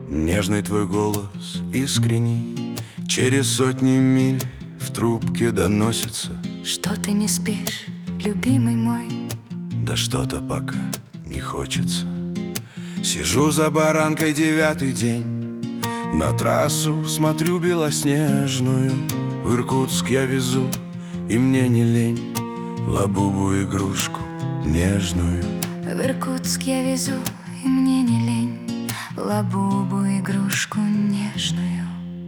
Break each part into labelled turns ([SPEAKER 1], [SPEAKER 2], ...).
[SPEAKER 1] Нежный твой голос искренний через сотни миль в трубке доносится.
[SPEAKER 2] Что ты не спишь, любимый мой?
[SPEAKER 1] Да что-то пока не хочется. Сижу за баранкой 9-й день, на трассу смотрю белоснежную. В Иркутск я везу, и мне не лень, лабубу игрушку нежную.
[SPEAKER 2] В Иркутск я везу, и мне не лень, лабубу игрушку нежную.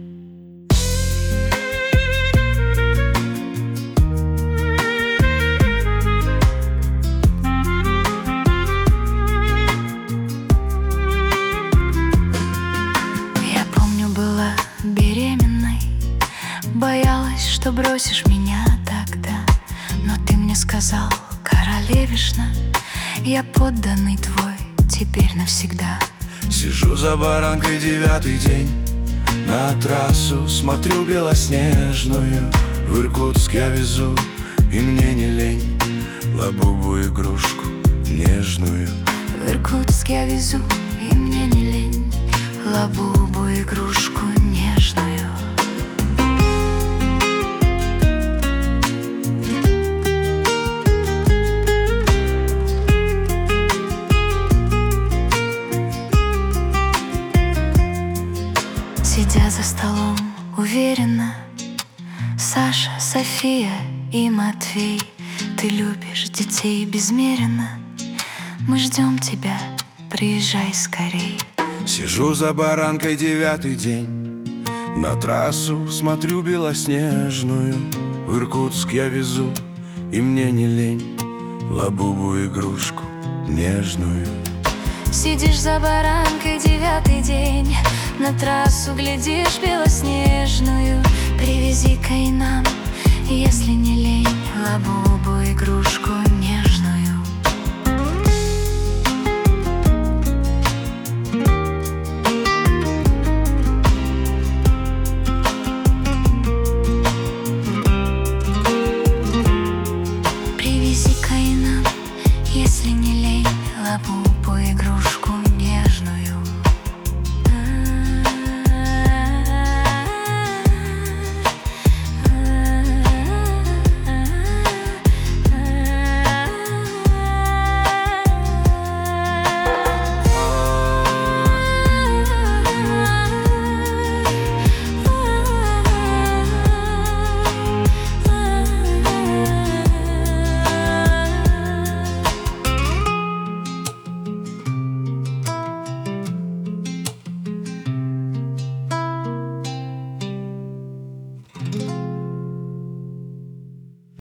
[SPEAKER 2] Я помню, была беременной, боялась, что бросишь меня тогда. Но ты мне сказал, королевишна, я подданный твой теперь навсегда.
[SPEAKER 1] Сижу за баранкой 9-й день, на трассу смотрю белоснежную. В Иркутск я везу, и мне не лень, лабубу игрушку нежную.
[SPEAKER 2] В Иркутск я везу, и мне не лень, лабубу игрушку нежную. Сидя за столом уверенно, Саша, София и Матвей, ты любишь детей безмеренно. Мы ждем тебя, приезжай скорей.
[SPEAKER 1] Сижу за баранкой 9-й день, на трассу смотрю белоснежную. В Иркутск я везу, и мне не лень, лабубу игрушку нежную.
[SPEAKER 2] Сидишь за баранкой 9-й день, на трассу глядишь белоснежную. Привези-ка и нам, если не лень, лабубу игрушку